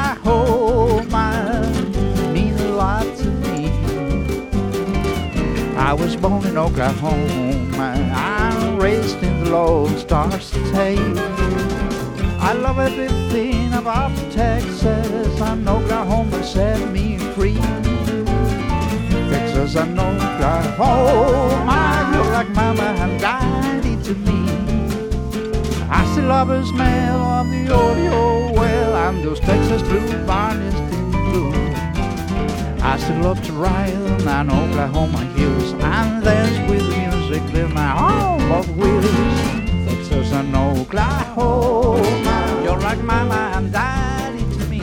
Oklahoma means a lot to me. I was born in Oklahoma, I'm raised in the Lone Star State. I love everything about Texas, and Oklahoma set me free. Texas and Oklahoma, you're like mama and daddy to me. I still love the smell of the audio well, and those Texas blue barns still blue. I still love to ride on Oklahoma hills and dance with music with my arm of wheels. Texas and Oklahoma, you're like mama and daddy to me.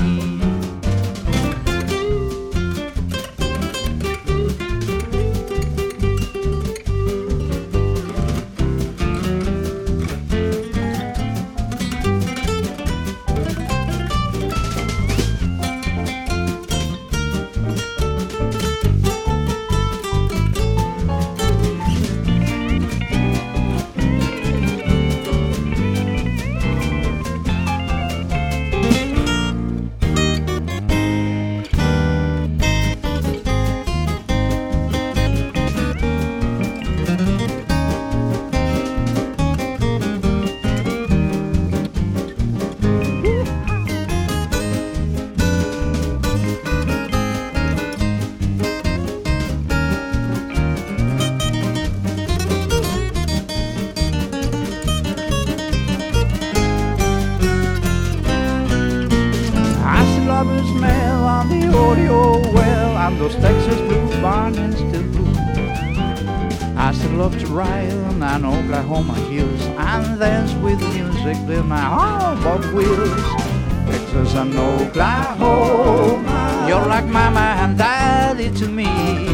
The smell of the audio well, and those Texas blue barns still blue. I still love to ride on Oklahoma hills and dance with music with my arm of wheels. Texas and Oklahoma, you're like mama and daddy to me.